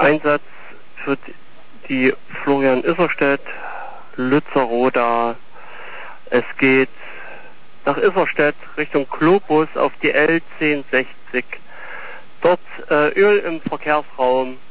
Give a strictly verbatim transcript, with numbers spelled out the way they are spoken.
Einsatz für die Florian Isserstedt, Lützeraroda. Es geht nach Isserstedt Richtung Globus auf die L zehn sechzig. Dort äh, Öl im Verkehrsraum.